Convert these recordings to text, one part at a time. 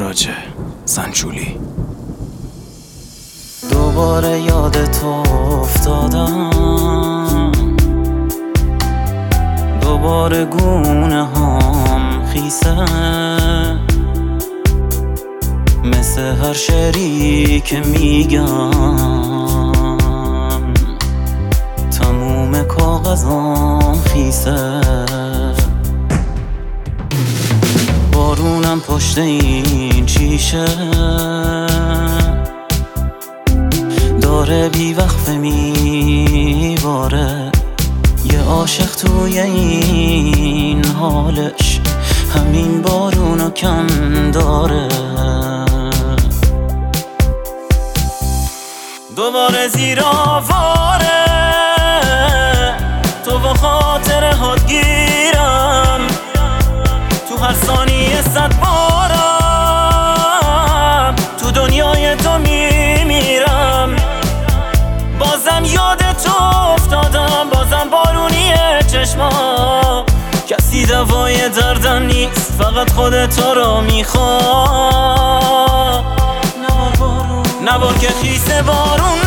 معراج زنجولی. دوباره یاد تو افتادم، دوباره گونه هم خیسه، مثل هر شعری که میگم تموم کاغذام خیسه. بارونم پشت این شیشه داره بیوقفه میباره، یه عاشق توی این حالش همین بارونو کم داره. دوباره زیر آواره تو و خاطره هات گیرم، تو هر ثانیه 100 بارم تو دنیای تو میمیرم. بازم یاد تو افتادم، بازم بارونیه چشما، کسی دوای دردم نیست، فقط خود تو رو میخوام. نبار که خیس بارون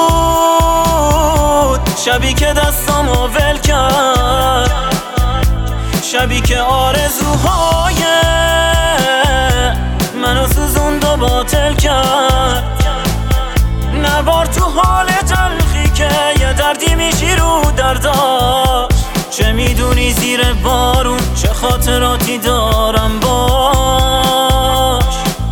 بود، شبی که دستامو ول کرد، شبی که آرزوهای منو سوزوند و باطل کرد. نبار تو حال تلخی که یه دردی میشی رو درداش، چه میدونی زیر بارون چه خاطراتی دارم باش.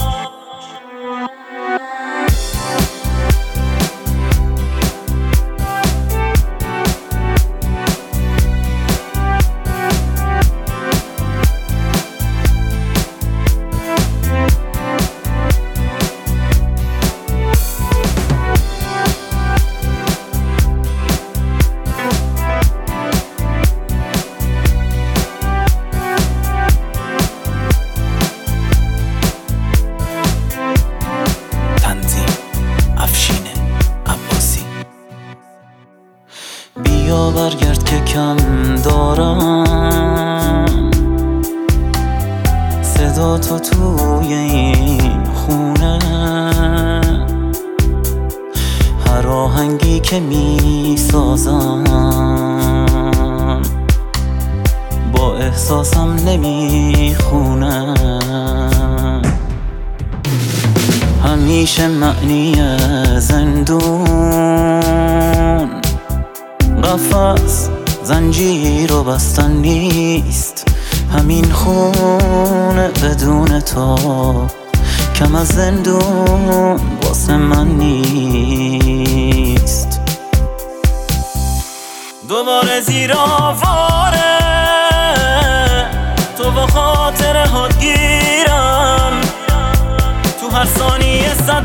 بیا برگرد که کم دارم صدا تو توی این خونه، هر آهنگی که میسازم با احساسم نمیخونه. همیشه معنی زندون قفس زنجیر و بستن نیست، همین خونه بدون تو کم از زندون واسه من نیست. دوباره زیر آواره تو و خاطره هات گیرم، تو هر ثانیه 100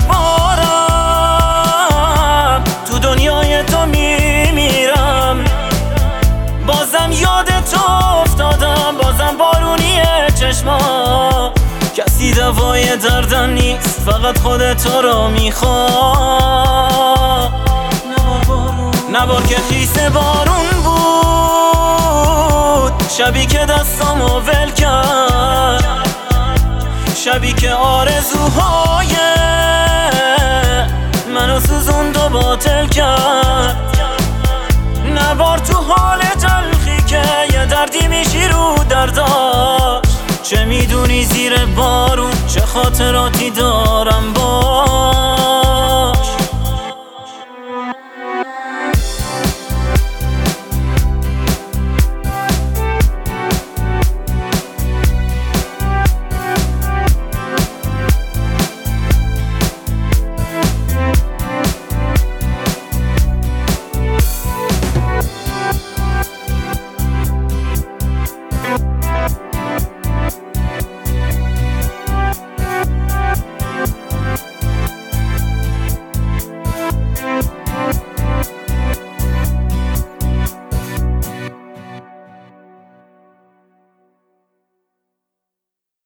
بارم تو دنیای تو میمیرم. بازم یاد تو افتادم، بازم بارونیه چشما، کسی دوای دردم نیست، فقط خود تو رو میخوام. نبار که خیس بارون بود، شبی که دستامو ول کرد، شبی که آرزوهای منو سوزوند و باطل کرد. نبار تو حال تلخی که یه دردی میشی رو درداش، چه میدونی زیر بارون چه خاطراتی دارم باش.